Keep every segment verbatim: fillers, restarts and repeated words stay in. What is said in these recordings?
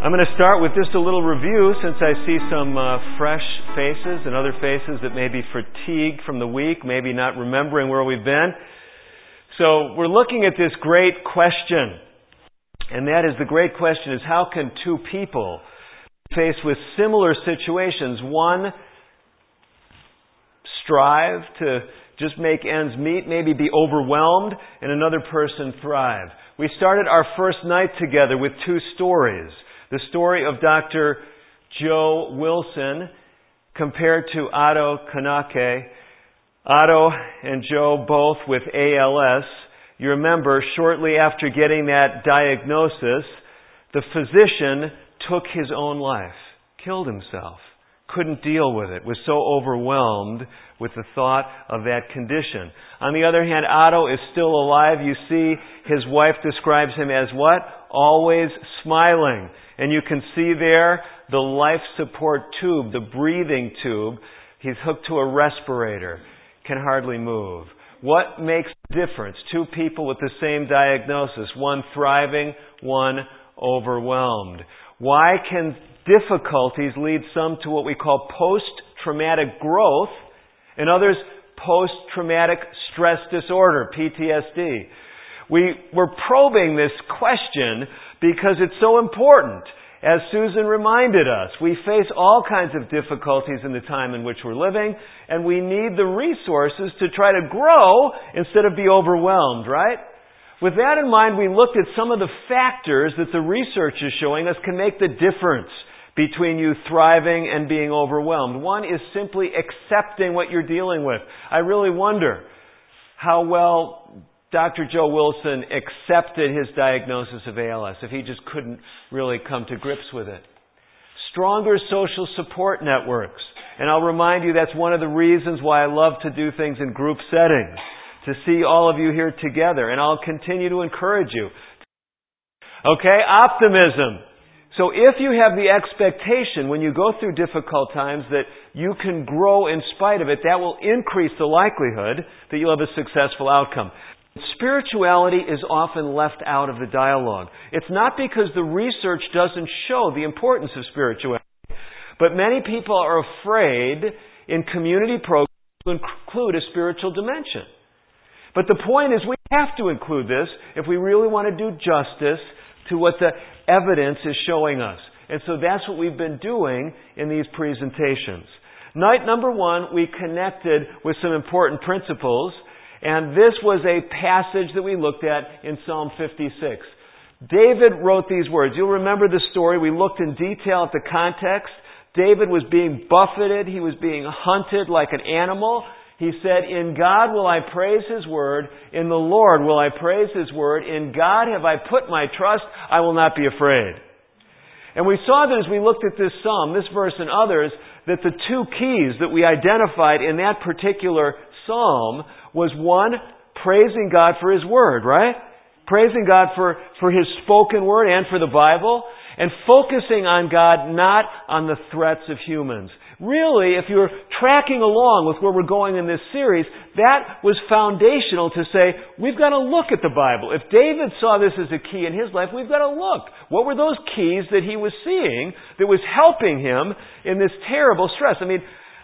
I'm going to start with just a little review since I see some uh, fresh faces and other faces that may be fatigued from the week, maybe not remembering where we've been. So we're looking at this great question. And that is, the great question is, how can two people faced with similar situations, one strive to just make ends meet, maybe be overwhelmed, and another person thrive? We started our first night together with two stories. The story of Doctor Joe Wilson compared to Otto Kanake. Otto and Joe both with A L S. You remember, shortly after getting that diagnosis, the physician took his own life, killed himself, couldn't deal with it, was so overwhelmed with the thought of that condition. On the other hand, Otto is still alive. You see, his wife describes him as what? Always smiling. And you can see there the life support tube, the breathing tube. He's hooked to a respirator, can hardly move. What makes the difference? Two people with the same diagnosis, one thriving, one overwhelmed. Why can difficulties lead some to what we call post-traumatic growth and others post-traumatic stress disorder, P T S D? We, we're probing this question because it's so important. As Susan reminded us, we face all kinds of difficulties in the time in which we're living, and we need the resources to try to grow instead of be overwhelmed, right? With that in mind, we looked at some of the factors that the research is showing us can make the difference between you thriving and being overwhelmed. One is simply accepting what you're dealing with. I really wonder how well Doctor Joe Wilson accepted his diagnosis of A L S, if he just couldn't really come to grips with it. Stronger social support networks. And I'll remind you, that's one of the reasons why I love to do things in group settings, to see all of you here together. And I'll continue to encourage you. Okay, optimism. So if you have the expectation when you go through difficult times that you can grow in spite of it, that will increase the likelihood that you'll have a successful outcome. Spirituality is often left out of the dialogue. It's not because the research doesn't show the importance of spirituality, but many people are afraid in community programs to include a spiritual dimension. But the point is, we have to include this if we really want to do justice to what the evidence is showing us. And so that's what we've been doing in these presentations. Night number one, we connected with some important principles. And this was a passage that we looked at in Psalm fifty-six. David wrote these words. You'll remember the story. We looked in detail at the context. David was being buffeted. He was being hunted like an animal. He said, "In God will I praise His word. In the Lord will I praise His word. In God have I put my trust. I will not be afraid." And we saw that as we looked at this psalm, this verse and others, that the two keys that we identified in that particular psalm was one, praising God for His Word, right? Praising God for, for His spoken Word and for the Bible, and focusing on God, not on the threats of humans. Really, if you're tracking along with where we're going in this series, that was foundational to say, we've got to look at the Bible. If David saw this as a key in his life, we've got to look. What were those keys that he was seeing that was helping him in this terrible stress? I mean,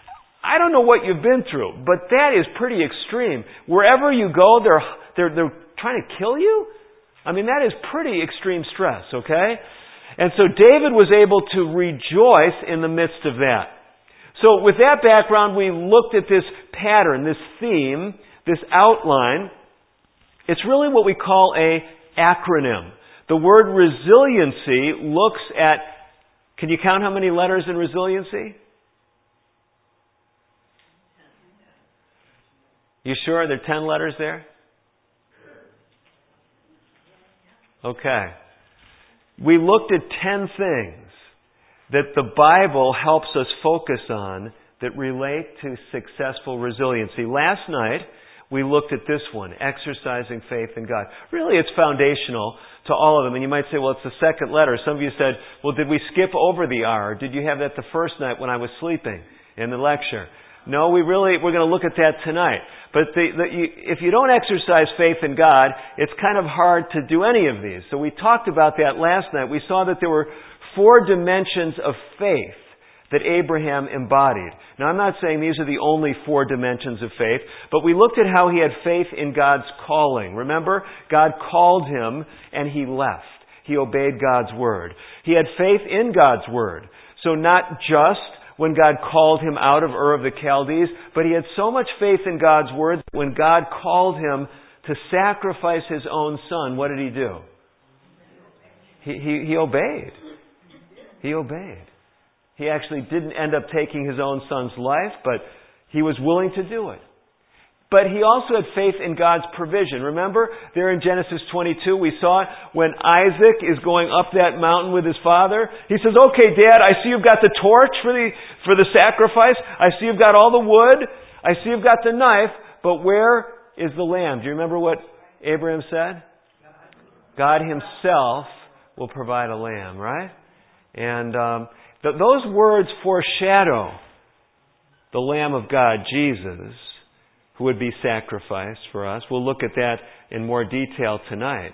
I don't know what you've been through, but that is pretty extreme. Wherever you go, they're, they're, they're trying to kill you? I mean, that is pretty extreme stress, okay? And so David was able to rejoice in the midst of that. So with that background, we looked at this pattern, this theme, this outline. It's really what we call a acronym. The word resiliency looks at, can you count how many letters in resiliency? You sure? There are ten letters there? Okay. We looked at ten things that the Bible helps us focus on that relate to successful resiliency. Last night, we looked at this one, exercising faith in God. Really, it's foundational to all of them. And you might say, well, it's the second letter. Some of you said, well, did we skip over the R? Did you have that the first night when I was sleeping in the lecture? No, we really, we're going to look at that tonight. But the, the, you, if you don't exercise faith in God, it's kind of hard to do any of these. So we talked about that last night. We saw that there were four dimensions of faith that Abraham embodied. Now, I'm not saying these are the only four dimensions of faith, but we looked at how he had faith in God's calling. Remember, God called him and he left. He obeyed God's word. He had faith in God's word. So not just when God called him out of Ur of the Chaldees, but he had so much faith in God's word that when God called him to sacrifice his own son, what did he do? He, he, he obeyed. He obeyed. He actually didn't end up taking his own son's life, but he was willing to do it. But he also had faith in God's provision. Remember, there in Genesis twenty-two, we saw it when Isaac is going up that mountain with his father. He says, okay, Dad, I see you've got the torch for the, for the sacrifice. I see you've got all the wood. I see you've got the knife. But where is the lamb? Do you remember what Abraham said? God himself will provide a lamb, right? And um, th- those words foreshadow the Lamb of God, Jesus, who would be sacrificed for us. We'll look at that in more detail tonight.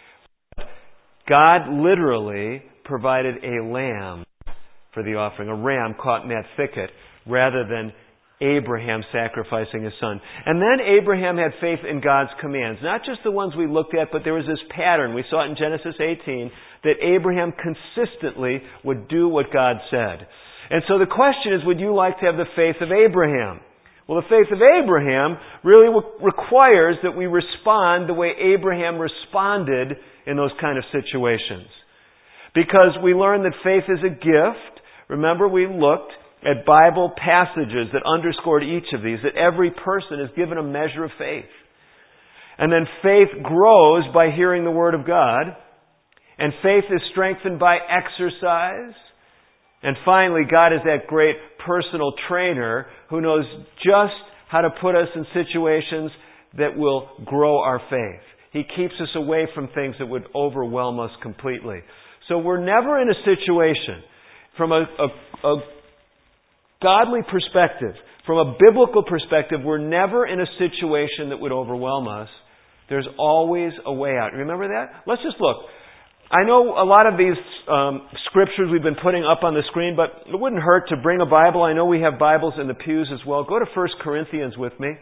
God literally provided a lamb for the offering, a ram caught in that thicket, rather than Abraham sacrificing his son. And then Abraham had faith in God's commands. Not just the ones we looked at, but there was this pattern. We saw it in Genesis eighteen, that Abraham consistently would do what God said. And so the question is, would you like to have the faith of Abraham? Well, the faith of Abraham really requires that we respond the way Abraham responded in those kind of situations. Because we learned that faith is a gift. Remember, we looked at Bible passages that underscored each of these, that every person is given a measure of faith. And then faith grows by hearing the Word of God. And faith is strengthened by exercise. And finally, God is that great personal trainer who knows just how to put us in situations that will grow our faith. He keeps us away from things that would overwhelm us completely. So we're never in a situation, from a, a, a godly perspective, from a biblical perspective, we're never in a situation that would overwhelm us. There's always a way out. Remember that? Let's just look. I know a lot of these um, scriptures we've been putting up on the screen, but it wouldn't hurt to bring a Bible. I know we have Bibles in the pews as well. Go to First Corinthians with me.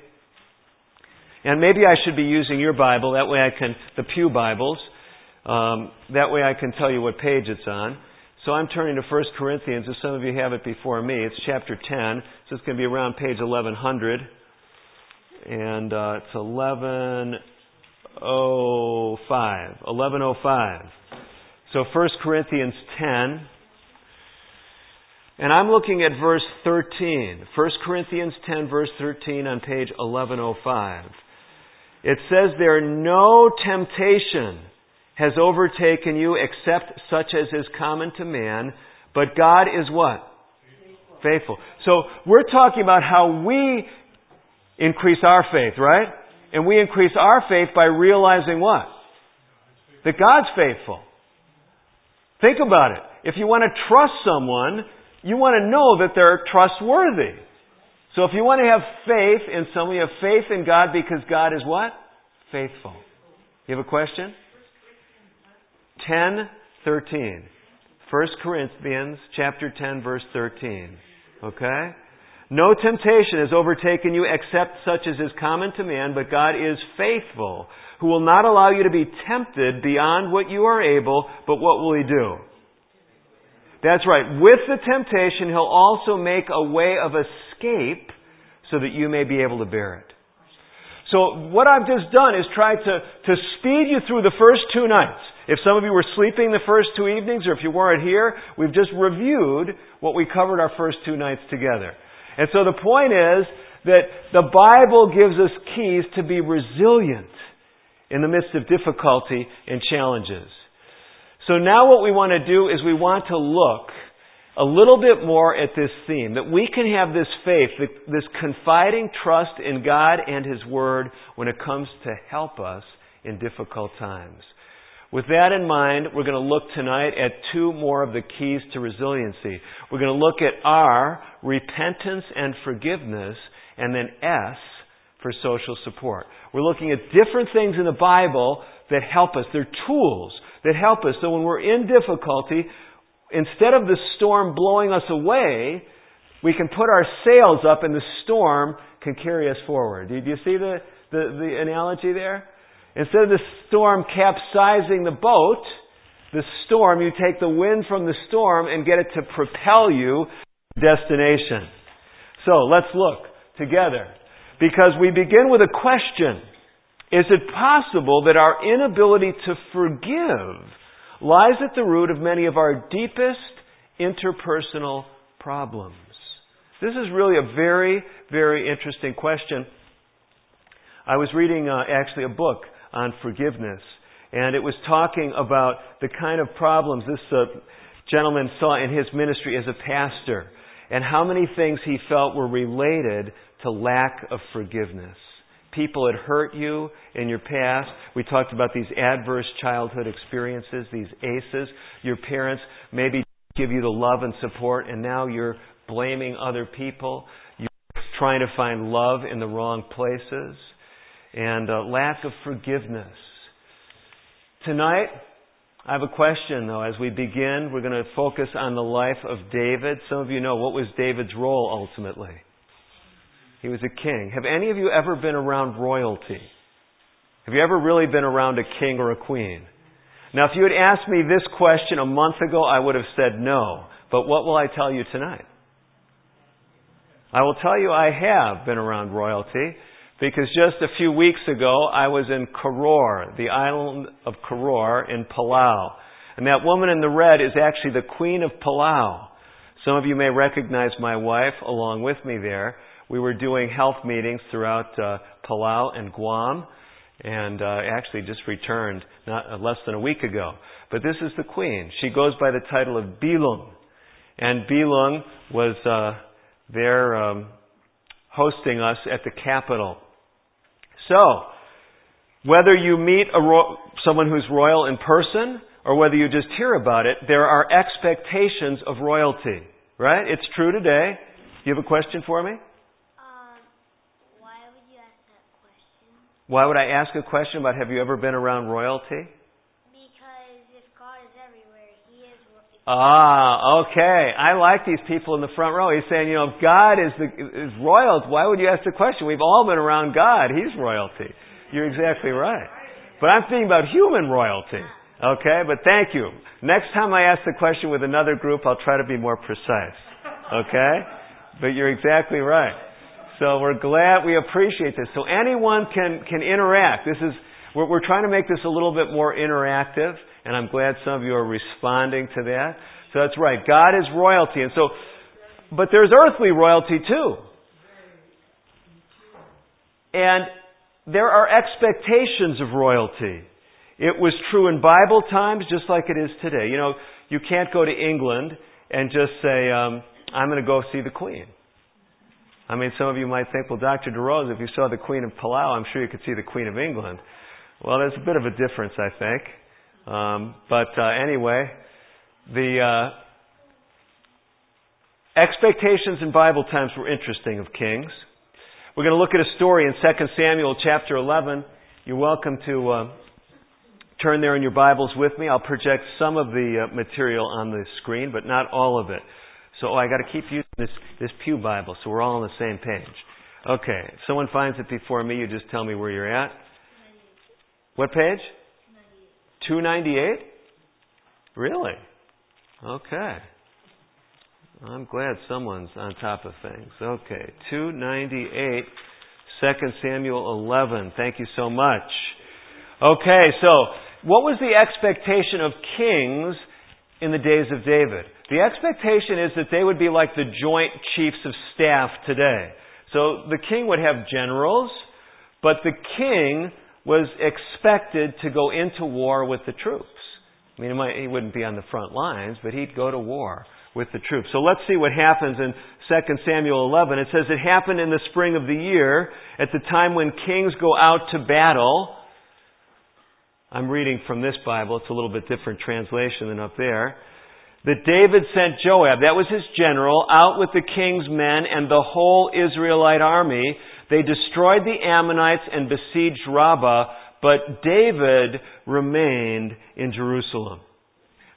And maybe I should be using your Bible. That way I can, the pew Bibles. Um, that way I can tell you what page it's on. So I'm turning to First Corinthians. If some of you have it before me, it's chapter ten. So it's going to be around page eleven hundred. And uh, it's eleven oh five. eleven oh five. So First Corinthians ten. And I'm looking at verse thirteen. First Corinthians ten, verse thirteen on page eleven oh five. It says there, no temptation has overtaken you except such as is common to man, but God is what? Faithful. Faithful. So we're talking about how we increase our faith, right? And we increase our faith by realizing what? That God's faithful. Think about it. If you want to trust someone, you want to know that they're trustworthy. So if you want to have faith in someone, you have faith in God because God is what? Faithful. You have a question? ten thirteen. First Corinthians chapter ten, verse thirteen. Okay? No temptation has overtaken you except such as is common to man, but God is faithful, who will not allow you to be tempted beyond what you are able, but what will He do? That's right. With the temptation, He'll also make a way of escape so that you may be able to bear it. So what I've just done is tried to, to speed you through the first two nights. If some of you were sleeping the first two evenings, or if you weren't here, we've just reviewed what we covered our first two nights together. And so the point is that the Bible gives us keys to be resilient in the midst of difficulty and challenges. So now what we want to do is we want to look a little bit more at this theme, that we can have this faith, this confiding trust in God and His Word when it comes to help us in difficult times. With that in mind, we're going to look tonight at two more of the keys to resiliency. We're going to look at R, repentance and forgiveness, and then S, for social support. We're looking at different things in the Bible that help us. They're tools that help us. So when we're in difficulty, instead of the storm blowing us away, we can put our sails up and the storm can carry us forward. Did you see the, the, the analogy there? Instead of the storm capsizing the boat, the storm, you take the wind from the storm and get it to propel you to destination. So let's look together. Because we begin with a question. Is it possible that our inability to forgive lies at the root of many of our deepest interpersonal problems? This is really a very, very interesting question. I was reading uh, actually a book on forgiveness, and it was talking about the kind of problems this uh, gentleman saw in his ministry as a pastor, and how many things he felt were related to lack of forgiveness. People had hurt you in your past. We talked about these adverse childhood experiences, these A C Es. Your parents maybe give you the love and support, and now you're blaming other people. You're trying to find love in the wrong places. And uh, lack of forgiveness. Tonight, I have a question, though. As we begin, we're going to focus on the life of David. Some of you know, what was David's role ultimately? He was a king. Have any of you ever been around royalty? Have you ever really been around a king or a queen? Now, if you had asked me this question a month ago, I would have said no. But what will I tell you tonight? I will tell you I have been around royalty. Because just a few weeks ago, I was in Koror, the island of Koror in Palau. And that woman in the red is actually the Queen of Palau. Some of you may recognize my wife along with me there. We were doing health meetings throughout uh, Palau and Guam, and uh, actually just returned not uh, less than a week ago. But this is the Queen. She goes by the title of Bilung. And Bilung was uh, there um, hosting us at the capital. So, whether you meet a ro- someone who's royal in person, or whether you just hear about it, there are expectations of royalty. Right? It's true today. Do you have a question for me? Um, why would you ask that question? Why would I ask a question about have you ever been around royalty? Because if God is everywhere, He is royalty. Ah, okay. I like these people in the front row. He's saying, you know, if God is the is royal, why would you ask the question? We've all been around God. He's royalty. You're exactly right. But I'm thinking about human royalty. Okay? But thank you. Next time I ask the question with another group, I'll try to be more precise. Okay? But you're exactly right. So we're glad, we appreciate this. So anyone can, can interact. This is, we're, we're trying to make this a little bit more interactive. And I'm glad some of you are responding to that. So that's right. God is royalty. And so, but there's earthly royalty too. And there are expectations of royalty. It was true in Bible times just like it is today. You know, you can't go to England and just say, um, I'm going to go see the Queen. I mean, some of you might think, well, Doctor DeRose, if you saw the Queen of Palau, I'm sure you could see the Queen of England. Well, there's a bit of a difference, I think. Um, but uh, anyway, the uh, expectations in Bible times were interesting of kings. We're going to look at a story in Second Samuel chapter eleven. You're welcome to uh, turn there in your Bibles with me. I'll project some of the uh, material on the screen, but not all of it. So oh, I got to keep using this, this Pew Bible so we're all on the same page. Okay, if someone finds it before me, you just tell me where you're at. What page? two ninety-eight? Really? Okay. I'm glad someone's on top of things. Okay. two ninety-eight, Second Samuel eleven. Thank you so much. Okay, so what was the expectation of kings in the days of David? The expectation is that they would be like the joint chiefs of staff today. So the king would have generals, but the king was expected to go into war with the troops. I mean, he, might, he wouldn't be on the front lines, but he'd go to war with the troops. So let's see what happens in Second Samuel eleven. It says, it happened in the spring of the year, at the time when kings go out to battle. I'm reading from this Bible. It's a little bit different translation than up there. That David sent Joab, that was his general, out with the king's men and the whole Israelite army. They destroyed the Ammonites and besieged Rabbah, but David remained in Jerusalem.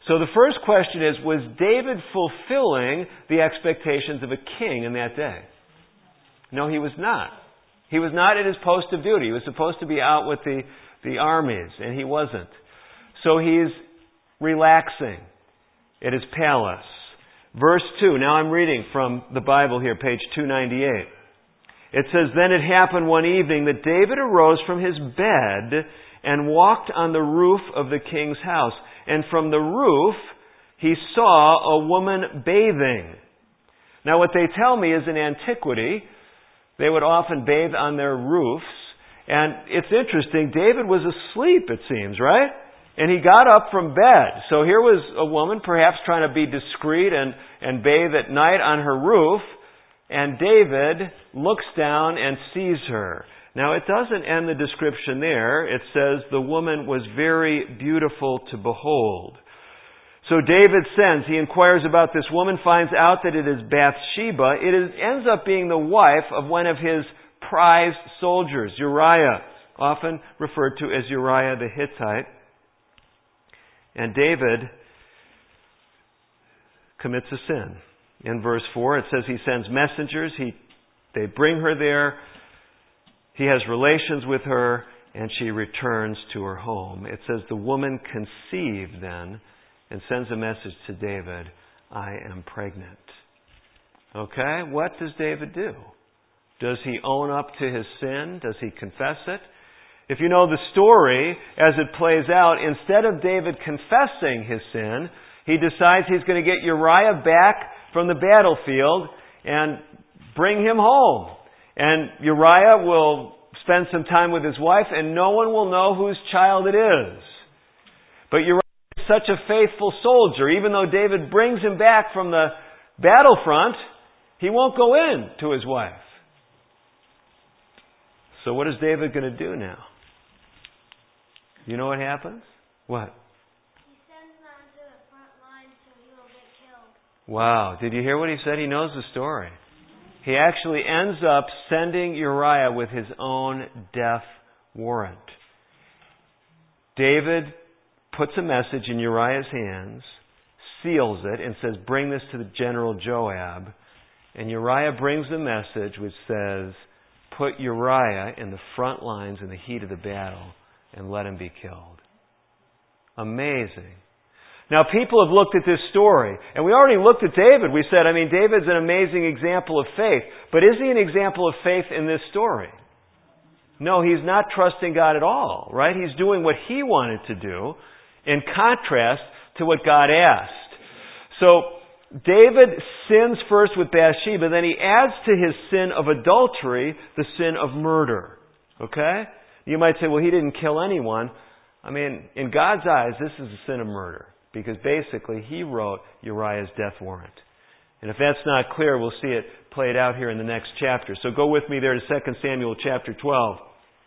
So the first question is, was David fulfilling the expectations of a king in that day? No, he was not. He was not at his post of duty. He was supposed to be out with the, the armies, and he wasn't. So he's relaxing at his palace. Verse two, now I'm reading from the Bible here, page two ninety-eight. It says, "Then it happened one evening that David arose from his bed and walked on the roof of the king's house. And from the roof he saw a woman bathing." Now what they tell me is in antiquity, they would often bathe on their roofs. And it's interesting, David was asleep, it seems, right? And he got up from bed. So here was a woman perhaps trying to be discreet and, and bathe at night on her roof. And David looks down and sees her. Now it doesn't end the description there. It says the woman was very beautiful to behold. So David sends, he inquires about this woman, finds out that it is Bathsheba. It is, ends up being the wife of one of his prized soldiers, Uriah, often referred to as Uriah the Hittite. And David commits a sin. In verse four, it says he sends messengers. He, they bring her there. He has relations with her, and she returns to her home. It says the woman conceived then and sends a message to David, "I am pregnant." Okay, what does David do? Does he own up to his sin? Does he confess it? If you know the story, as it plays out, instead of David confessing his sin, he decides he's going to get Uriah back from the battlefield and bring him home. And Uriah will spend some time with his wife, and no one will know whose child it is. But Uriah is such a faithful soldier. Even though David brings him back from the battlefront, he won't go in to his wife. So what is David going to do now? You know what happens? What? He sends them to the front line so he will get killed. Wow. Did you hear what he said? He knows the story. He actually ends up sending Uriah with his own death warrant. David puts a message in Uriah's hands, seals it, and says, "Bring this to the general Joab." And Uriah brings the message which says, "Put Uriah in the front lines in the heat of the battle and let him be killed." Amazing. Now, people have looked at this story, and we already looked at David. We said, I mean, David's an amazing example of faith. But is he an example of faith in this story? No, he's not trusting God at all, right? He's doing what he wanted to do in contrast to what God asked. So, David sins first with Bathsheba, then he adds to his sin of adultery the sin of murder. Okay? You might say, well, he didn't kill anyone. I mean, in God's eyes, this is a sin of murder. Because basically, he wrote Uriah's death warrant. And if that's not clear, we'll see it played out here in the next chapter. So go with me there to Second Samuel chapter twelve.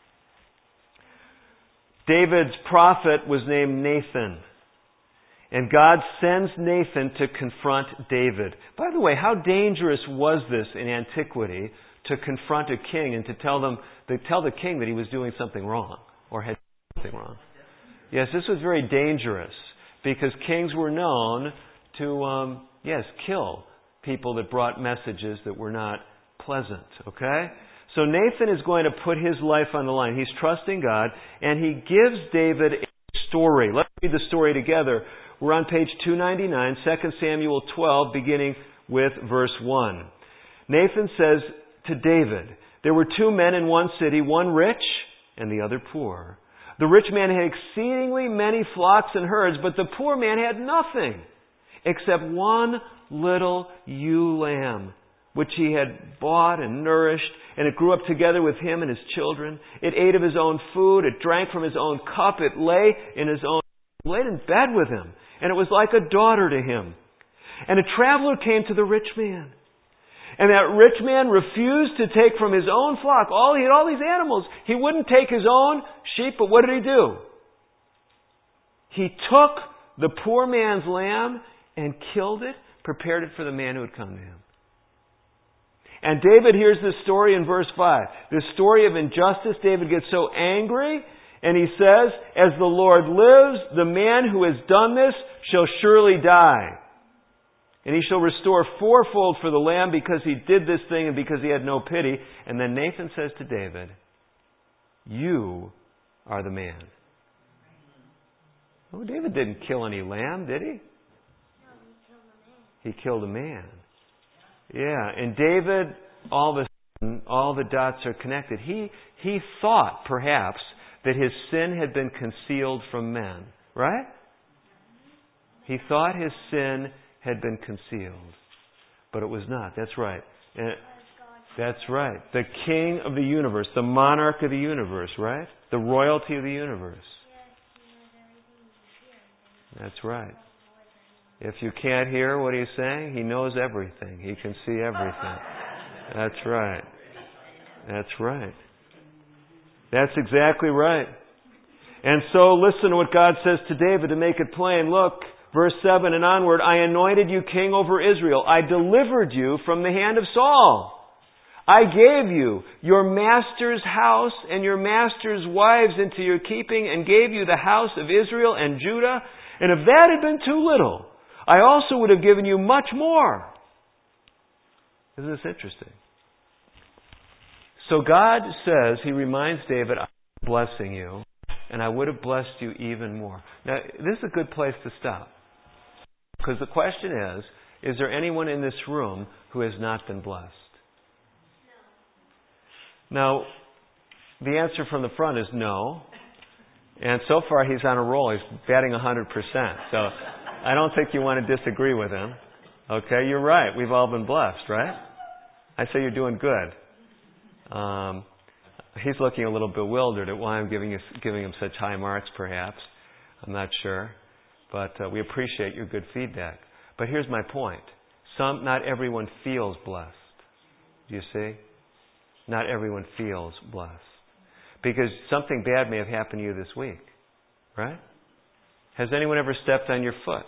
David's prophet was named Nathan. And God sends Nathan to confront David. By the way, how dangerous was this in antiquity to confront a king and to tell them, to tell the king that he was doing something wrong or had done something wrong? Yes, this was very dangerous. Because kings were known to, um, yes, kill people that brought messages that were not pleasant. Okay? So Nathan is going to put his life on the line. He's trusting God, and he gives David a story. Let's read the story together. We're on page two ninety-nine, Second Samuel twelve, beginning with verse one. Nathan says to David, "There were two men in one city, one rich and the other poor. The rich man had exceedingly many flocks and herds, but the poor man had nothing except one little ewe lamb, which he had bought and nourished, and it grew up together with him and his children. It ate of his own food, it drank from his own cup, it lay in his own, laid in bed with him, and it was like a daughter to him. And a traveler came to the rich man. And that rich man refused to take from his own flock. All he had all these animals. He wouldn't take his own sheep, but what did he do? He took the poor man's lamb and killed it, prepared it for the man who had come to him." And David hears this story in verse five. This story of injustice. David gets so angry, And he says, as the Lord lives, the man who has done this shall surely die. And he shall restore fourfold for the lamb because he did this thing and because he had no pity. And then Nathan says to David, you are the man. Oh, David didn't kill any lamb, did he? No, he killed a man. He killed a man. Yeah, and David, all of a sudden, all the dots are connected. He he thought, perhaps, that his sin had been concealed from men. Right? He thought his sin had been concealed. But it was not. That's right. And that's right. The king of the universe, the monarch of the universe, right? The royalty of the universe. That's right. If you can't hear what he's saying, he knows everything. He can see everything. That's right. That's right. That's exactly right. And so listen to what God says to David to make it plain. Look, verse seven and onward, I anointed you king over Israel. I delivered you from the hand of Saul. I gave you your master's house and your master's wives into your keeping and gave you the house of Israel and Judah. And if that had been too little, I also would have given you much more. Isn't this interesting? So God says, He reminds David, I'm blessing you, and I would have blessed you even more. Now, this is a good place to stop. Because the question is, is there anyone in this room who has not been blessed? Now, the answer from the front is no. And so far he's on a roll. He's batting one hundred percent. So I don't think you want to disagree with him. Okay, you're right. We've all been blessed, right? I say you're doing good. Um, he's looking a little bewildered at why I'm giving, you, giving him such high marks, perhaps. I'm not sure. But uh, we appreciate your good feedback. But here's my point. Some, not everyone feels blessed. Do you see? Not everyone feels blessed. Because something bad may have happened to you this week. Right? Has anyone ever stepped on your foot?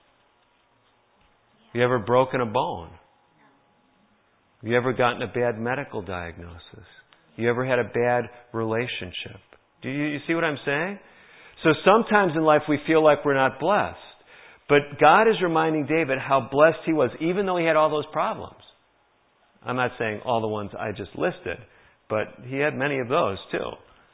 Have you ever broken a bone? Have you ever gotten a bad medical diagnosis? You ever had a bad relationship? Do you, you see what I'm saying? So sometimes in life we feel like we're not blessed. But God is reminding David how blessed he was, even though he had all those problems. I'm not saying all the ones I just listed, but he had many of those too.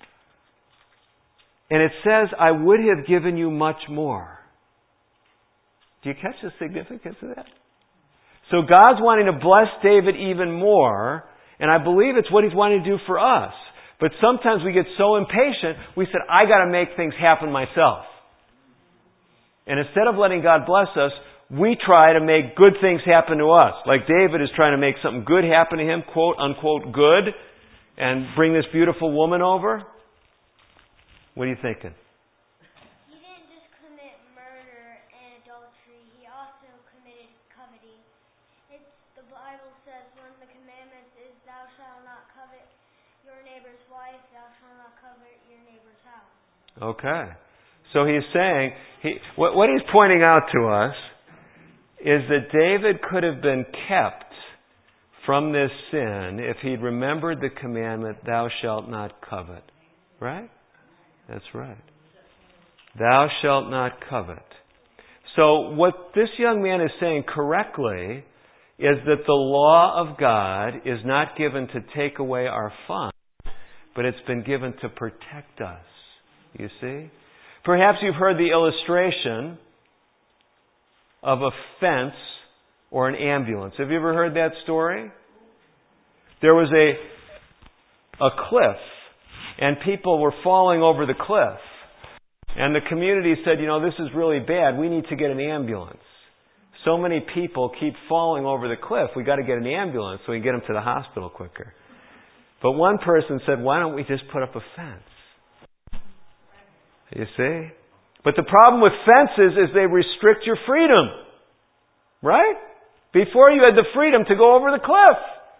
And it says, I would have given you much more. Do you catch the significance of that? So God's wanting to bless David even more, and I believe it's what He's wanting to do for us. But sometimes we get so impatient, we said, I got to make things happen myself. And instead of letting God bless us, we try to make good things happen to us. Like David is trying to make something good happen to him, quote unquote good, and bring this beautiful woman over. What are you thinking? He didn't just commit murder and adultery. He also committed coveting. It's, the Bible says one of the commandments is thou shalt not covet your neighbor's wife, thou shalt not covet your neighbor's house. Okay. So he's saying, he, what, what he's pointing out to us is that David could have been kept from this sin if he'd remembered the commandment, thou shalt not covet. Right? That's right. Thou shalt not covet. So what this young man is saying correctly is that the law of God is not given to take away our fun, but it's been given to protect us. You see? Perhaps you've heard the illustration of a fence or an ambulance. Have you ever heard that story? There was a a cliff, and people were falling over the cliff. And the community said, you know, this is really bad. We need to get an ambulance. So many people keep falling over the cliff. We've got to get an ambulance so we can get them to the hospital quicker. But one person said, why don't we just put up a fence? You see? But the problem with fences is they restrict your freedom. Right? Before you had the freedom to go over the cliff.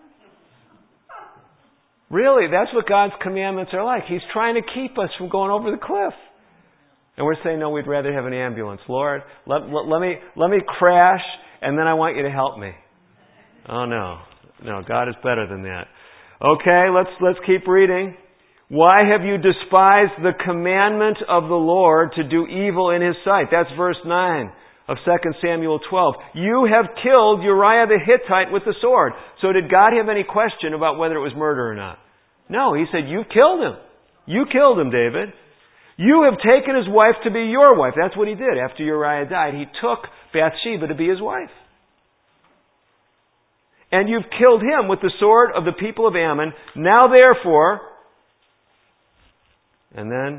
Really, that's what God's commandments are like. He's trying to keep us from going over the cliff. And we're saying, no, we'd rather have an ambulance. Lord, let, let, let me let me crash, and then I want you to help me. Oh, no. No, God is better than that. Okay, let's let's keep reading. Why have you despised the commandment of the Lord to do evil in His sight? That's verse nine of Second Samuel twelve. You have killed Uriah the Hittite with the sword. So did God have any question about whether it was murder or not? No, He said, you killed him. You killed him, David. You have taken his wife to be your wife. That's what he did. After Uriah died, he took Bathsheba to be his wife. And you've killed him with the sword of the people of Ammon. Now therefore... And then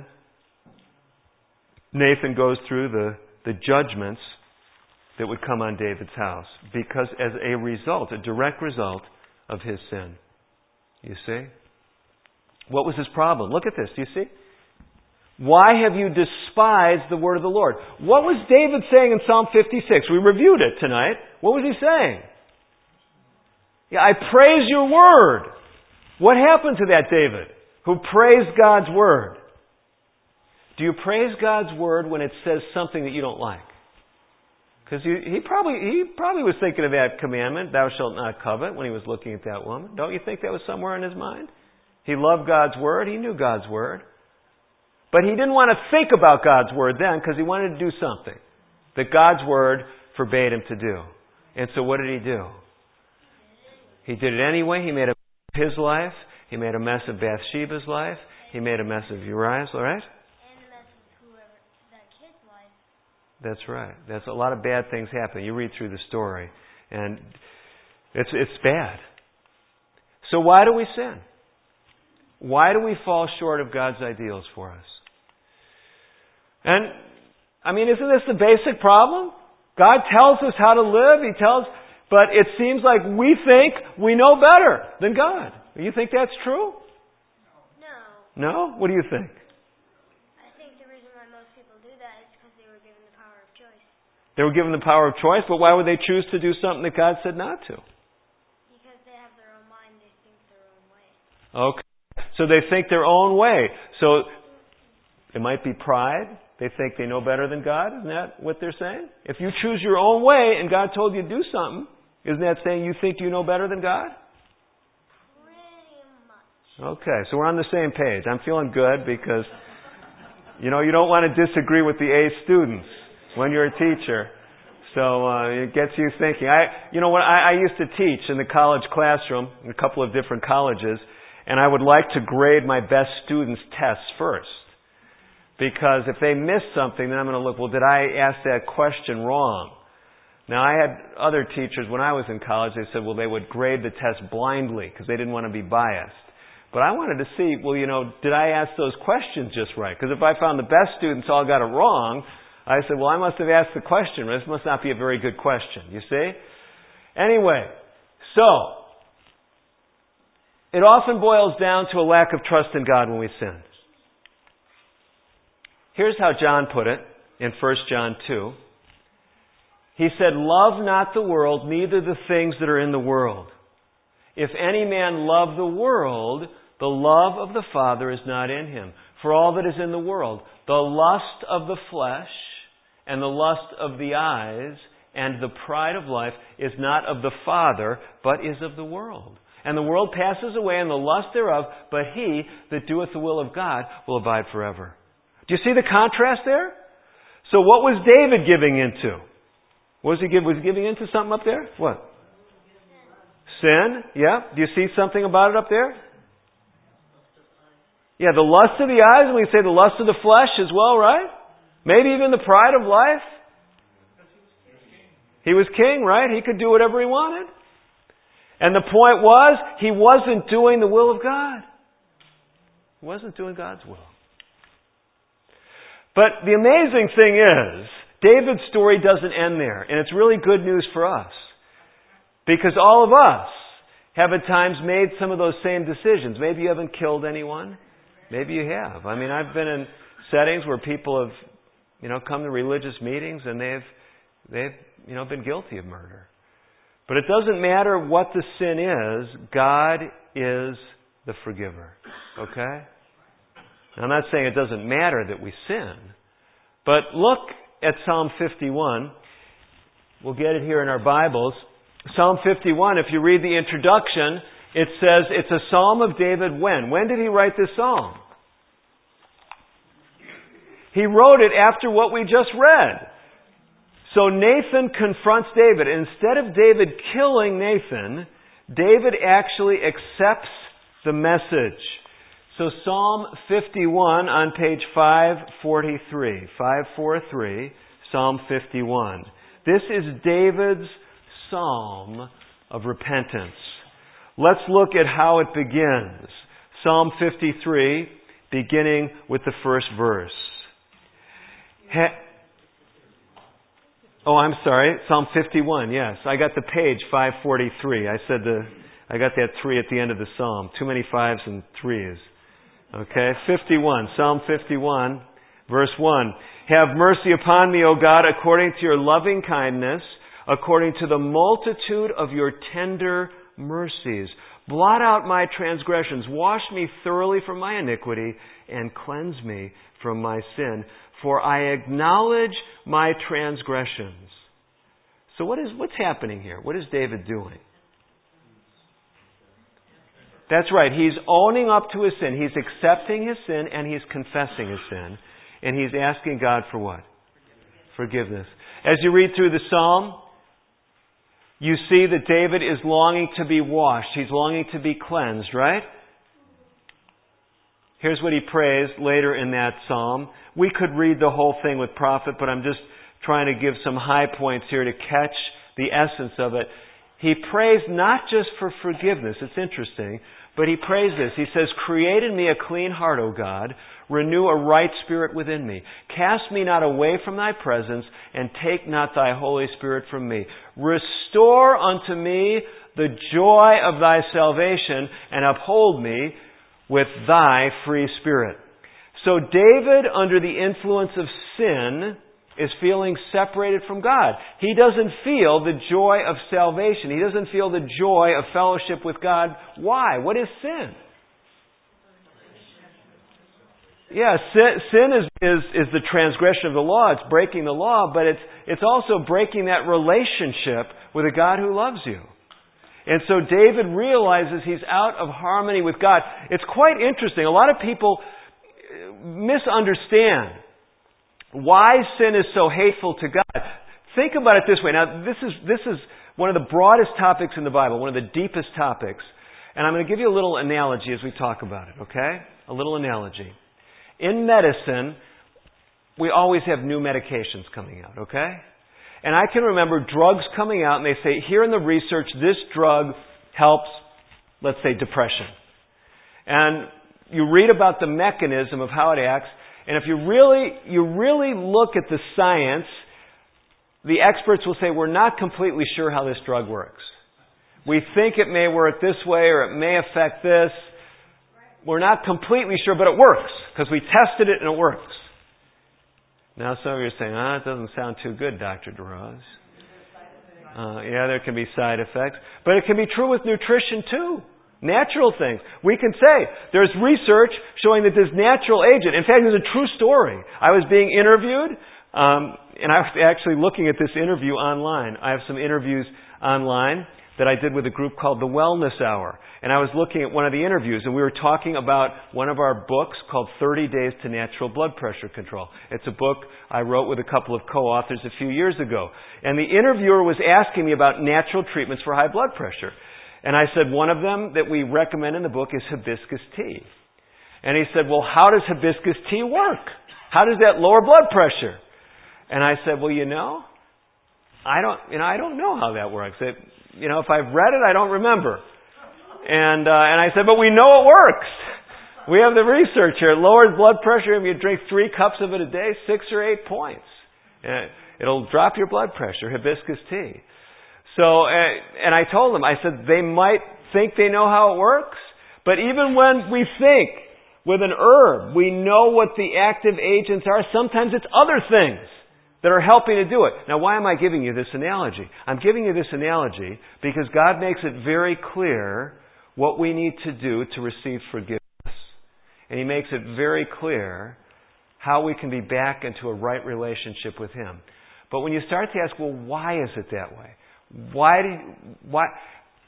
Nathan goes through the, the judgments that would come on David's house. Because as a result, a direct result of his sin. You see? What was his problem? Look at this. Do you see? Why have you despised the word of the Lord? What was David saying in Psalm fifty-six? We reviewed it tonight. What was he saying? Yeah, I praise your word. What happened to that David who praised God's word? Do you praise God's word when it says something that you don't like? Because he probably he probably was thinking of that commandment, thou shalt not covet, when he was looking at that woman. Don't you think that was somewhere in his mind? He loved God's word. He knew God's word. But he didn't want to think about God's word then because he wanted to do something that God's word forbade him to do. And so what did he do? He did it anyway. He made a mess of his life. He made a mess of Bathsheba's life. He made a mess of Uriah's, all right? And a mess of whoever, that kid's life. That's right. That's a lot of bad things happen. You read through the story, and it's it's bad. So why do we sin? Why do we fall short of God's ideals for us? And, I mean, isn't this the basic problem? God tells us how to live. He tells, but it seems like we think we know better than God. You think that's true? No. No? What do you think? I think the reason why most people do that is because they were given the power of choice. They were given the power of choice, but why would they choose to do something that God said not to? Because they have their own mind, they think their own way. Okay. So they think their own way. So it might be pride. They think they know better than God. Isn't that what they're saying? If you choose your own way and God told you to do something, isn't that saying you think you know better than God? Pretty much. Okay, so we're on the same page. I'm feeling good because, you know, you don't want to disagree with the A students when you're a teacher. So uh, it gets you thinking. I, you know, when I, I used to teach in the college classroom in a couple of different colleges, and I would like to grade my best students' tests first. Because if they miss something, then I'm going to look, well, did I ask that question wrong? Now, I had other teachers, when I was in college, they said, well, they would grade the test blindly because they didn't want to be biased. But I wanted to see, well, you know, did I ask those questions just right? Because if I found the best students all got it wrong, I said, well, I must have asked the question. This must not be a very good question, you see? Anyway, so, it often boils down to a lack of trust in God when we sin. Here's how John put it in First John two. He said, love not the world, neither the things that are in the world. If any man love the world, the love of the Father is not in him. For all that is in the world, the lust of the flesh, and the lust of the eyes, and the pride of life is not of the Father, but is of the world. And the world passes away, and the lust thereof, but he that doeth the will of God will abide forever. Do you see the contrast there? So what was David giving into? What was he, give, was he giving into something up there? What? Sin. Sin, yeah. Do you see something about it up there? Yeah, the lust of the eyes, and we say the lust of the flesh as well, right? Maybe even the pride of life. He was king, right? He could do whatever he wanted. And the point was, he wasn't doing the will of God. He wasn't doing God's will. But the amazing thing is, David's story doesn't end there. And it's really good news for us. Because all of us have at times made some of those same decisions. Maybe you haven't killed anyone. Maybe you have. I mean, I've been in settings where people have, you know, come to religious meetings and they've, they've, you know, been guilty of murder. But it doesn't matter what the sin is, God is the forgiver. Okay? Now, I'm not saying it doesn't matter that we sin. But look at Psalm fifty-one. We'll get it here in our Bibles. Psalm fifty-one, if you read the introduction, It says it's a psalm of David when? When did he write this psalm? He wrote it after what we just read. So Nathan confronts David. Instead of David killing Nathan, David actually accepts the message. So Psalm fifty-one on page five forty-three. five forty-three, Psalm fifty-one. This is David's psalm of repentance. Let's look at how it begins. Psalm fifty-three, beginning with the first verse. Ha- oh, I'm sorry. Psalm fifty-one, yes. I got the page five forty-three. I said the, I got that three at the end of the psalm. Too many fives and threes. Okay, fifty-one. Psalm fifty-one, verse one. Have mercy upon me, O God, according to your loving kindness, according to the multitude of your tender mercies. Blot out my transgressions. Wash me thoroughly from my iniquity and cleanse me from my sin. For I acknowledge my transgressions. So what is, what's happening here? What is David doing? That's right. He's owning up to his sin. He's accepting his sin and he's confessing his sin. And he's asking God for what? Forgiveness. As you read through the psalm, you see that David is longing to be washed. He's longing to be cleansed, right? Here's what he prays later in that psalm. We could read the whole thing with profit, but I'm just trying to give some high points here to catch the essence of it. He prays not just for forgiveness, it's interesting, but he prays this. He says, create in me a clean heart, O God. Renew a right spirit within me. Cast me not away from thy presence, and take not thy Holy Spirit from me. Restore unto me the joy of thy salvation, and uphold me with thy free spirit. So David, under the influence of sin, is feeling separated from God. He doesn't feel the joy of salvation. He doesn't feel the joy of fellowship with God. Why? What is sin? Yeah, sin, sin is, is, is the transgression of the law. It's breaking the law, but it's, it's also breaking that relationship with a God who loves you. And so David realizes he's out of harmony with God. It's quite interesting. A lot of people misunderstand why sin is so hateful to God. Think about it this way. Now, this is, this is one of the broadest topics in the Bible, one of the deepest topics. And I'm going to give you a little analogy as we talk about it, okay? A little analogy. In medicine, we always have new medications coming out, okay? And I can remember drugs coming out and they say, here in the research, this drug helps, let's say, depression. And you read about the mechanism of how it acts, and if you really, you really look at the science, the experts will say, we're not completely sure how this drug works. We think it may work this way or it may affect this. We're not completely sure, but it works because we tested it and it works. Now some of you are saying, ah, it doesn't sound too good, Doctor DeRose. Uh, yeah, there can be side effects. But it can be true with nutrition too. Natural things. We can say, there's research showing that this natural agent, in fact, there's a true story. I was being interviewed, um, and I was actually looking at this interview online. I have some interviews online that I did with a group called The Wellness Hour. And I was looking at one of the interviews, and we were talking about one of our books called thirty days to Natural Blood Pressure Control. It's a book I wrote with a couple of co-authors a few years ago. And the interviewer was asking me about natural treatments for high blood pressure. And I said, one of them that we recommend in the book is hibiscus tea. And he said, well, how does hibiscus tea work? How does that lower blood pressure? And I said, well, you know, I don't, you know, I don't know how that works. It, you know, if I've read it, I don't remember. And, uh, and I said, but we know it works. We have the research here. It lowers blood pressure if you drink three cups of it a day, six or eight points. And it'll drop your blood pressure, hibiscus tea. So, and I told them, I said, they might think they know how it works, but even when we think with an herb, we know what the active agents are. Sometimes it's other things that are helping to do it. Now, why am I giving you this analogy? I'm giving you this analogy because God makes it very clear what we need to do to receive forgiveness. And He makes it very clear how we can be back into a right relationship with Him. But when you start to ask, well, why is it that way? Why do you, why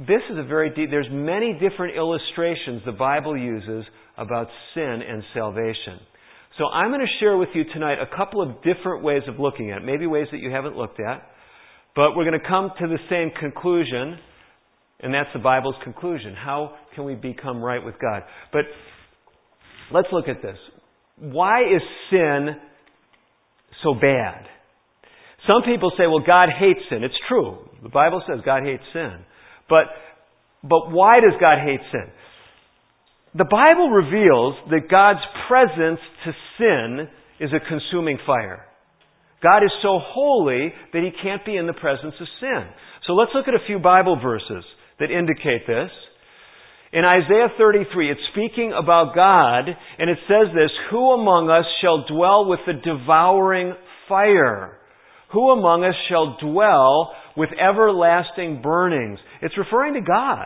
this is a very deep, there's many different illustrations the Bible uses about sin and salvation. So I'm going to share with you tonight a couple of different ways of looking at it, maybe ways that you haven't looked at, but we're going to come to the same conclusion, and that's the Bible's conclusion. How can we become right with God? But let's look at this. Why is sin so bad? Some people say, well, God hates sin. It's true. The Bible says God hates sin. But, but why does God hate sin? The Bible reveals that God's presence to sin is a consuming fire. God is so holy that He can't be in the presence of sin. So let's look at a few Bible verses that indicate this. In Isaiah thirty-three, it's speaking about God, and it says this, "Who among us shall dwell with the devouring fire? Who among us shall dwell with everlasting burnings?" It's referring to God.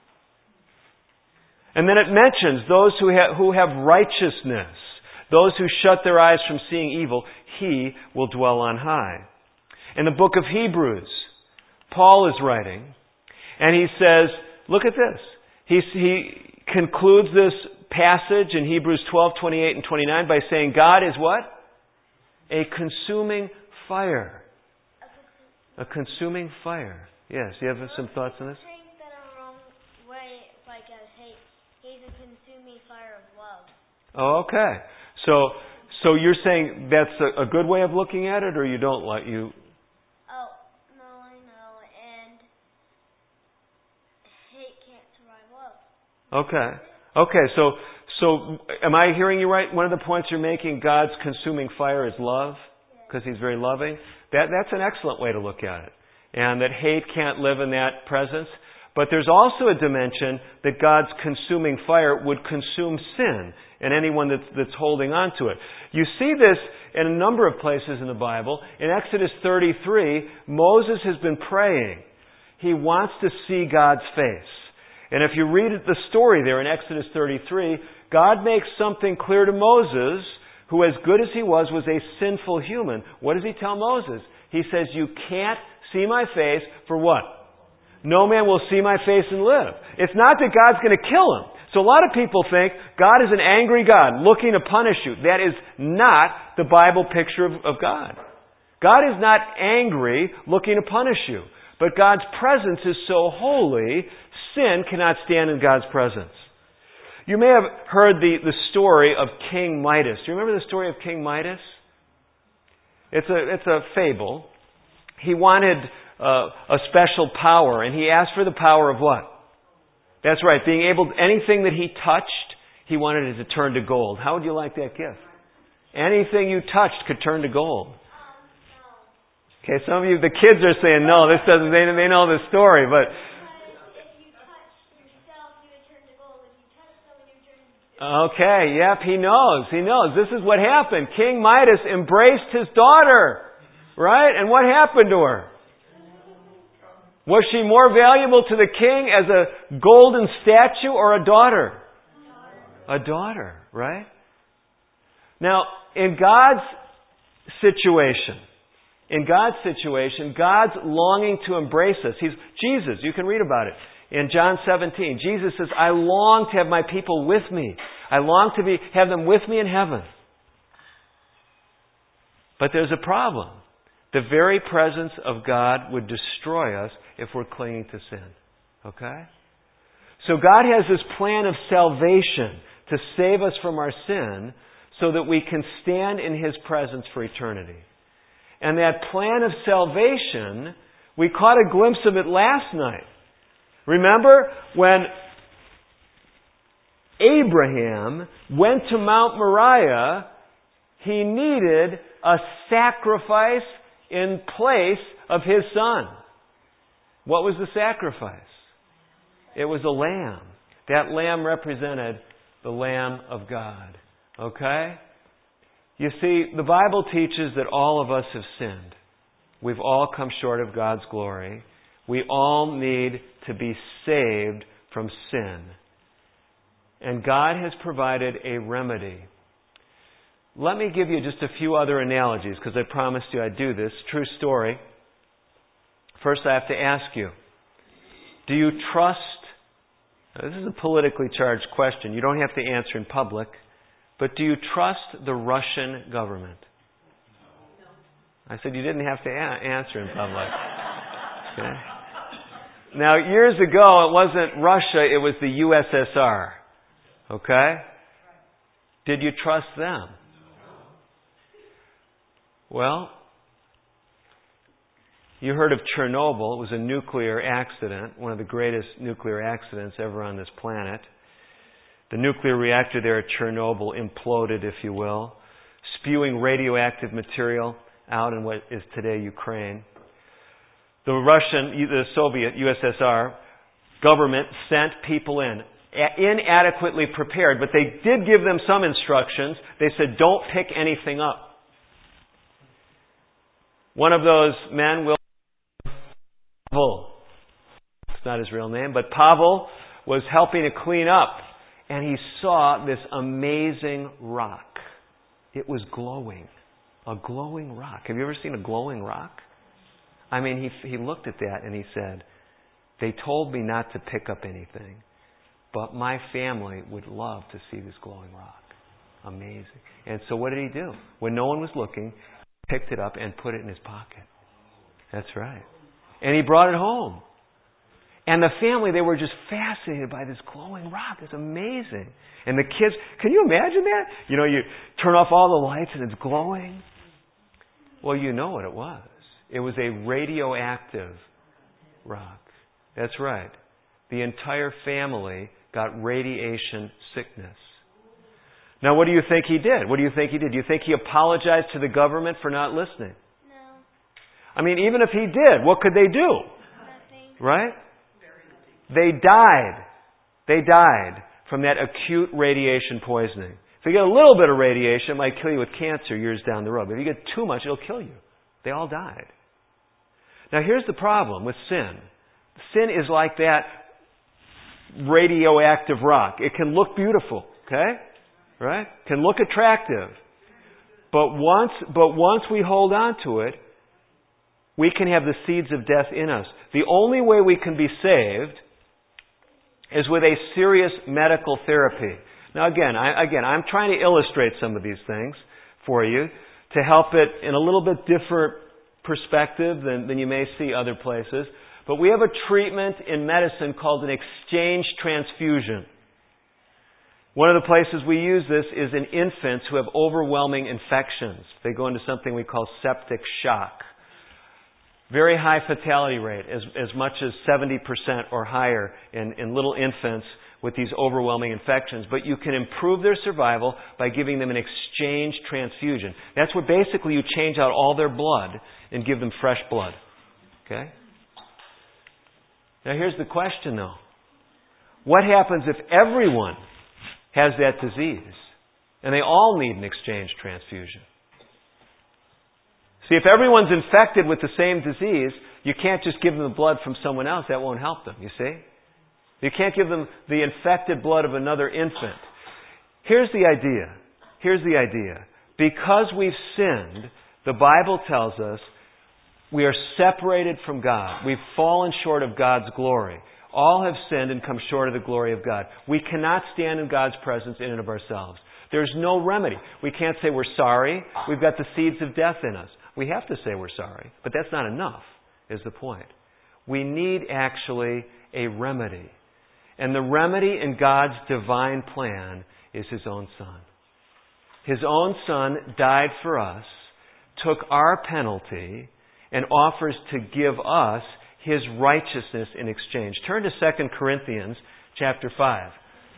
And then it mentions those who have, who have righteousness, those who shut their eyes from seeing evil, He will dwell on high. In the book of Hebrews, Paul is writing, and he says, look at this. He, he concludes this passage in Hebrews twelve, twenty-eight and twenty-nine by saying God is what? A consuming fire. A consuming fire. Yes, you have some thoughts on this? I think that in the wrong way, like as hate. He's a consuming fire of love. Oh, okay. So, so you're saying that's a, a good way of looking at it, or you don't like you? Oh, no, I know. And hate can't survive love. Okay. Okay, so so am I hearing you right? One of the points you're making, God's consuming fire is love, because He's very loving. That that's an excellent way to look at it. And that hate can't live in that presence. But there's also a dimension that God's consuming fire would consume sin and anyone that's, that's holding on to it. You see this in a number of places in the Bible. In Exodus thirty-three, Moses has been praying. He wants to see God's face. And if you read the story there in Exodus thirty-three, God makes something clear to Moses, who as good as he was, was a sinful human. What does He tell Moses? He says, you can't see my face for what? No man will see my face and live. It's not that God's going to kill him. So a lot of people think God is an angry God looking to punish you. That is not the Bible picture of, of God. God is not angry looking to punish you. But God's presence is so holy, sin cannot stand in God's presence. You may have heard the, the story of King Midas. Do you remember the story of King Midas? It's a, it's a fable. He wanted uh, a special power, and he asked for the power of what? That's right, being able, anything that he touched, he wanted it to turn to gold. How would you like that gift? Anything you touched could turn to gold. Okay, some of you, the kids are saying, no, this doesn't, they, they know the story, but... Okay, yep, he knows, he knows. This is what happened. King Midas embraced his daughter, right? And what happened to her? Was she more valuable to the king as a golden statue or a daughter? A daughter, right? Now, in God's situation, in God's situation, God's longing to embrace us. He's Jesus, you can read about it. In John seventeen, Jesus says, I long to have my people with me. I long to be have them with me in heaven. But there's a problem. The very presence of God would destroy us if we're clinging to sin. Okay? So God has this plan of salvation to save us from our sin so that we can stand in His presence for eternity. And that plan of salvation, we caught a glimpse of it last night. Remember when Abraham went to Mount Moriah, he needed a sacrifice in place of his son. What was the sacrifice? It was a lamb. That lamb represented the Lamb of God. Okay? You see, the Bible teaches that all of us have sinned. We've all come short of God's glory. We all need to be saved from sin. And God has provided a remedy. Let me give you just a few other analogies, because I promised you I'd do this. True story. First, I have to ask you, do you trust, now this is a politically charged question, you don't have to answer in public, but do you trust the Russian government? I said you didn't have to a- answer in public. Okay. Now, years ago, it wasn't Russia, it was the U S S R. Okay? Did you trust them? Well, you heard of Chernobyl. It was a nuclear accident, one of the greatest nuclear accidents ever on this planet. The nuclear reactor there at Chernobyl imploded, if you will, spewing radioactive material out in what is today Ukraine. The Russian, the Soviet, U S S R government sent people in, inadequately prepared, but they did give them some instructions. They said, don't pick anything up. One of those men, will Pavel, it's not his real name, but Pavel was helping to clean up, and he saw this amazing rock. It was glowing. A glowing rock. Have you ever seen a glowing rock? I mean, he he looked at that and he said, they told me not to pick up anything, but my family would love to see this glowing rock. Amazing. And so what did he do? When no one was looking, he picked it up and put it in his pocket. That's right. And he brought it home. And the family, they were just fascinated by this glowing rock. It's amazing. And the kids, can you imagine that? You know, you turn off all the lights and it's glowing. Well, you know what it was. It was a radioactive rock. That's right. The entire family got radiation sickness. Now, what do you think he did? What do you think he did? Do you think he apologized to the government for not listening? No. I mean, even if he did, what could they do? Nothing. Right? They died. They died from that acute radiation poisoning. If you get a little bit of radiation, it might kill you with cancer years down the road. But if you get too much, it'll kill you. They all died. Now, here's the problem with sin. Sin is like that radioactive rock. It can look beautiful, okay? Right? Can look attractive. But once, but once we hold on to it, we can have the seeds of death in us. The only way we can be saved is with a serious medical therapy. Now again, I, again, I'm trying to illustrate some of these things for you to help it in a little bit different perspective than, than you may see other places. But we have a treatment in medicine called an exchange transfusion. One of the places we use this is in infants who have overwhelming infections. They go into something we call septic shock. Very high fatality rate, as, as much as seventy percent or higher in, in little infants with these overwhelming infections. But you can improve their survival by giving them an exchange transfusion. That's where basically you change out all their blood and give them fresh blood. Okay? Now here's the question though. What happens if everyone has that disease and they all need an exchange transfusion? See, if everyone's infected with the same disease, you can't just give them the blood from someone else. That won't help them, you see? You can't give them the infected blood of another infant. Here's the idea. Here's the idea. Because we've sinned, the Bible tells us we are separated from God. We've fallen short of God's glory. All have sinned and come short of the glory of God. We cannot stand in God's presence in and of ourselves. There's no remedy. We can't say we're sorry. We've got the seeds of death in us. We have to say we're sorry, but that's not enough, is the point. We need actually a remedy. And the remedy in God's divine plan is His own Son. His own Son died for us, took our penalty, and offers to give us His righteousness in exchange. Turn to Second Corinthians chapter five.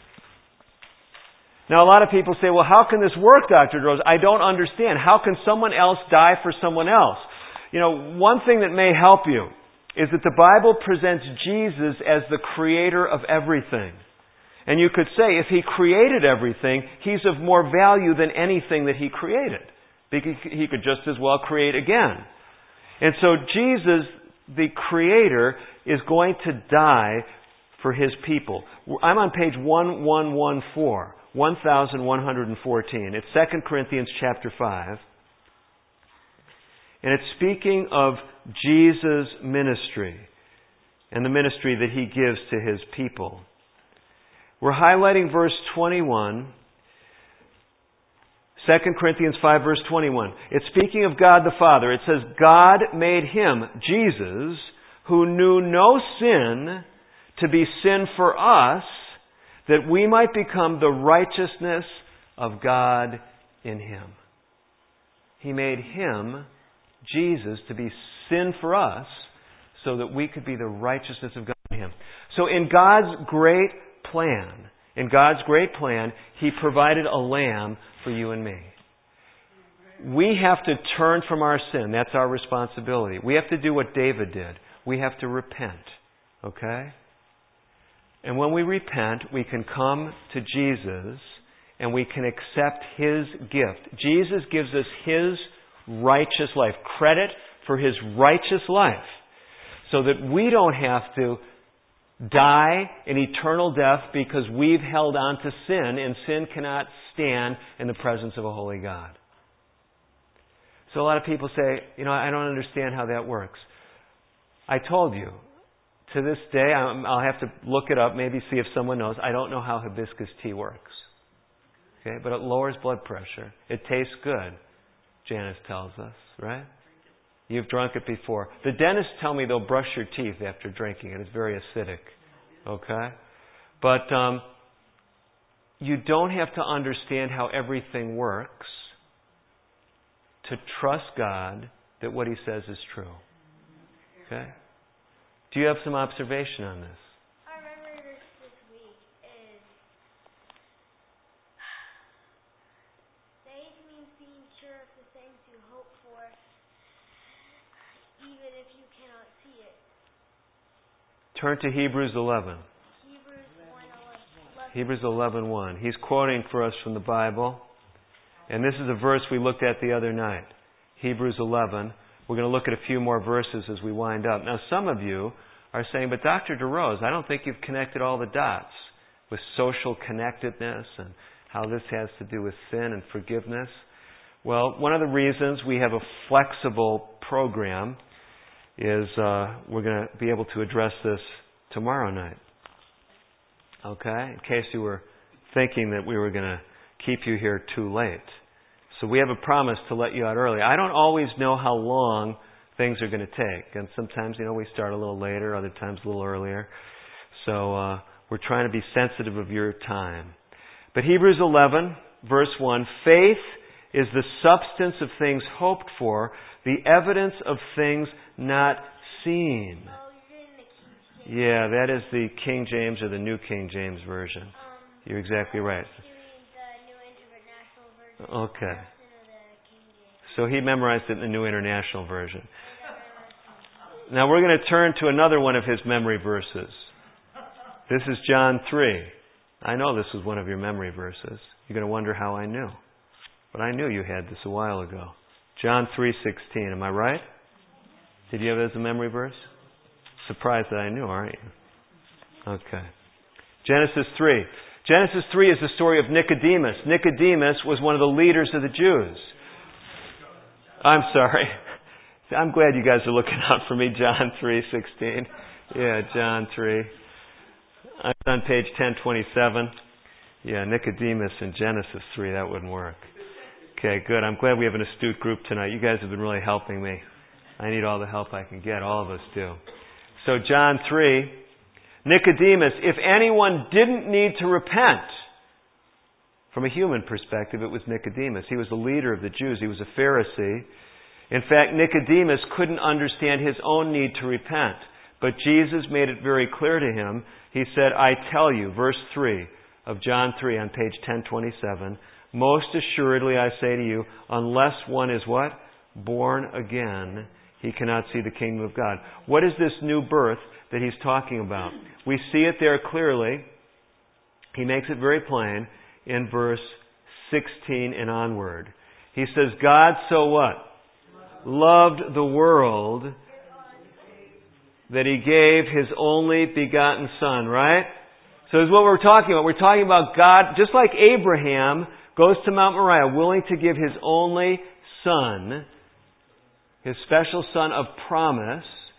Now, a lot of people say, well, how can this work, Doctor Droz? I don't understand. How can someone else die for someone else? You know, one thing that may help you is that the Bible presents Jesus as the creator of everything. And you could say, if He created everything, He's of more value than anything that He created. Because He could just as well create again. And so Jesus, the Creator, is going to die for His people. I'm on page eleven fourteen. one thousand one hundred fourteen. It's Second Corinthians chapter five. And it's speaking of Jesus' ministry. and the ministry that He gives to His people. We're highlighting verse twenty-one. Second Corinthians five, verse twenty-one. It's speaking of God the Father. It says, God made Him, Jesus, who knew no sin, to be sin for us, that we might become the righteousness of God in Him. He made Him, Jesus, to be sin for us, so that we could be the righteousness of God in Him. So in God's great plan, in God's great plan, He provided a lamb for you and me. We have to turn from our sin. That's our responsibility. We have to do what David did. We have to repent. Okay? And when we repent, we can come to Jesus and we can accept His gift. Jesus gives us His righteous life, credit for His righteous life, so that we don't have to die an eternal death because we've held on to sin, and sin cannot stand in the presence of a holy God. So a lot of people say, you know, I don't understand how that works. I told you, to this day, I'll have to look it up, maybe see if someone knows. I don't know how hibiscus tea works. Okay, but it lowers blood pressure. It tastes good, Janice tells us, right? You've drunk it before. The dentists tell me they'll brush your teeth after drinking it. It's very acidic. Okay? But um, you don't have to understand how everything works to trust God that what He says is true. Okay? Do you have some observation on this? Our memory verse this week is faith means being sure of the things you hope for, even if you cannot see it. Turn to Hebrews eleven. Hebrews one eleven. Hebrews eleven one. He's quoting for us from the Bible. And this is a verse we looked at the other night. Hebrews eleven. We're going to look at a few more verses as we wind up. Now, some of you are saying, but Doctor DeRose, I don't think you've connected all the dots with social connectedness and how this has to do with sin and forgiveness. Well, one of the reasons we have a flexible program is uh, we're going to be able to address this tomorrow night. Okay? In case you were thinking that we were going to keep you here too late. So we have a promise to let you out early. I don't always know how long things are going to take. And sometimes, you know, we start a little later, other times a little earlier. So uh, we're trying to be sensitive of your time. But Hebrews eleven, verse one, faith is the substance of things hoped for, the evidence of things not seen. Oh, you're in the King James. Yeah, that is the King James or the New King James Version. Um, You're exactly right. Okay. So he memorized it in the New International Version. Now we're going to turn to another one of his memory verses. This is John three. I know this was one of your memory verses. You're going to wonder how I knew. But I knew you had this a while ago. John three sixteen. Am I right? Did you have it as a memory verse? Surprised that I knew, aren't you? Okay. Genesis three. Genesis three is the story of Nicodemus. Nicodemus was one of the leaders of the Jews. I'm sorry. I'm glad you guys are looking out for me. John three sixteen. Yeah, John three. I'm on page ten twenty-seven. Yeah, Nicodemus in Genesis three. That wouldn't work. Okay, good. I'm glad we have an astute group tonight. You guys have been really helping me. I need all the help I can get. All of us do. So John three. Nicodemus, if anyone didn't need to repent, from a human perspective, it was Nicodemus. He was the leader of the Jews. He was a Pharisee. In fact, Nicodemus couldn't understand his own need to repent. But Jesus made it very clear to him. He said, I tell you, verse three of John three on page ten twenty-seven, most assuredly I say to you, unless one is what? Born again, he cannot see the kingdom of God. What is this new birth that he's talking about? We see it there clearly. He makes it very plain in verse sixteen and onward. He says, God so what? Loved the world that He gave His only begotten Son, right? So this is what we're talking about. We're talking about God, just like Abraham goes to Mount Moriah willing to give His only Son, His special Son of promise.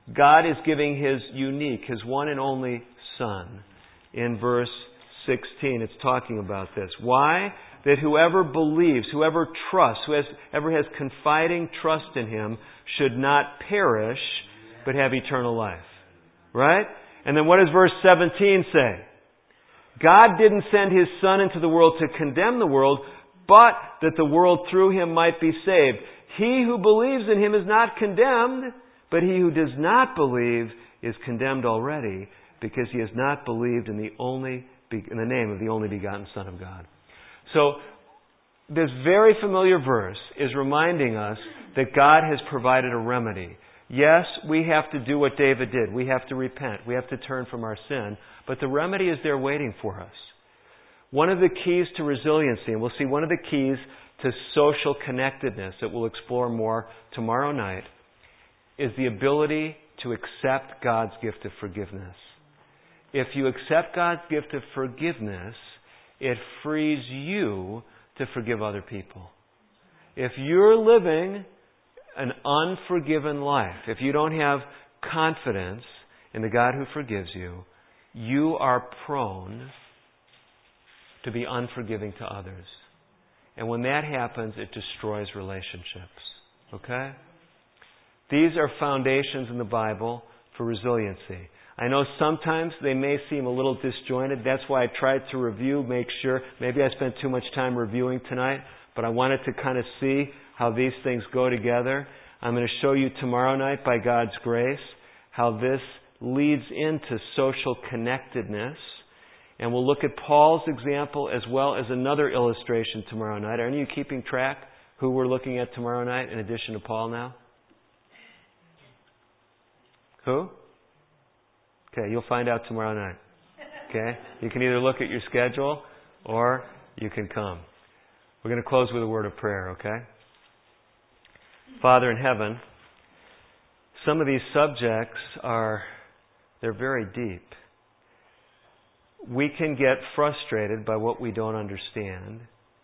God is giving His unique, His one and only Son. In verse sixteen, it's talking about this. Why? That whoever believes, whoever trusts, whoever has confiding trust in Him should not perish, but have eternal life. Right? And then what does verse seventeen say? God didn't send His Son into the world to condemn the world, but that the world through Him might be saved. He who believes in Him is not condemned, but he who does not believe is condemned already, because he has not believed in the only in the name of the only begotten Son of God. So, this very familiar verse is reminding us that God has provided a remedy. Yes, we have to do what David did. We have to repent. We have to turn from our sin. But the remedy is there waiting for us. One of the keys to resiliency, and we'll see one of the keys to social connectedness that we'll explore more tomorrow night, is the ability to accept God's gift of forgiveness. If you accept God's gift of forgiveness, it frees you to forgive other people. If you're living an unforgiven life, if you don't have confidence in the God who forgives you, you are prone to be unforgiving to others. And when that happens, it destroys relationships. Okay? These are foundations in the Bible for resiliency. I know sometimes they may seem a little disjointed. That's why I tried to review, make sure. Maybe I spent too much time reviewing tonight, but I wanted to kind of see how these things go together. I'm going to show you tomorrow night, by God's grace, how this leads into social connectedness. And we'll look at Paul's example as well as another illustration tomorrow night. Are you keeping track who we're looking at tomorrow night in addition to Paul now? Who? Okay, you'll find out tomorrow night. Okay? You can either look at your schedule or you can come. We're going to close with a word of prayer, okay? Father in heaven, some of these subjects are, they're very deep. We can get frustrated by what we don't understand,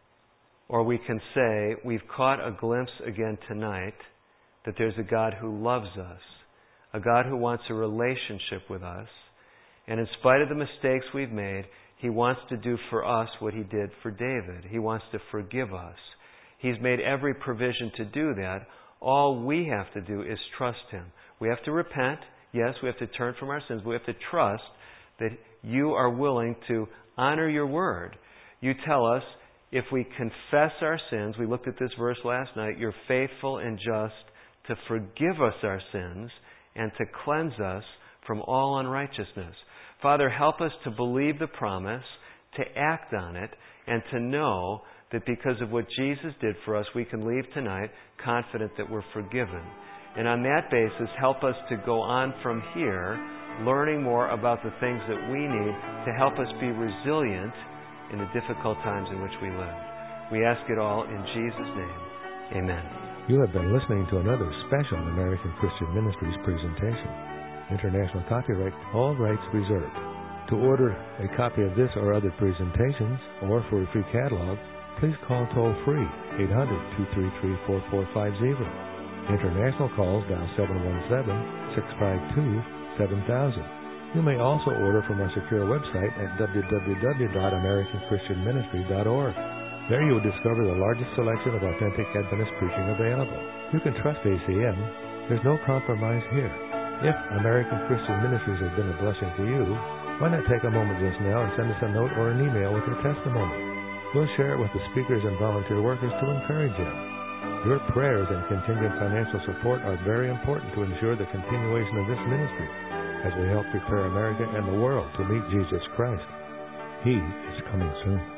or we can say, we've caught a glimpse again tonight that there's a God who loves us, a God who wants a relationship with us, and in spite of the mistakes we've made, He wants to do for us what He did for David. He wants to forgive us. He's made every provision to do that. All we have to do is trust Him. We have to repent. Yes, we have to turn from our sins, but we have to trust that You are willing to honor Your word. You tell us, if we confess our sins, we looked at this verse last night, You're faithful and just to forgive us our sins and to cleanse us from all unrighteousness. Father, help us to believe the promise, to act on it, and to know that because of what Jesus did for us, we can leave tonight confident that we're forgiven. And on that basis, help us to go on from here, learning more about the things that we need to help us be resilient in the difficult times in which we live. We ask it all in Jesus' name. Amen. You have been listening to another special American Christian Ministries presentation. International copyright, all rights reserved. To order a copy of this or other presentations, or for a free catalog, please call toll-free eight hundred, two three three, four four five zero. International calls dial seven one seven, six five two, seven thousand. You may also order from our secure website at w w w dot american christian ministry dot org. There you will discover the largest selection of authentic Adventist preaching available. You can trust A C M. There's no compromise here. If American Christian Ministries has been a blessing to you, why not take a moment just now and send us a note or an email with your testimony? We'll share it with the speakers and volunteer workers to encourage you. Your prayers and contingent financial support are very important to ensure the continuation of this ministry as we help prepare America and the world to meet Jesus Christ. He is coming soon.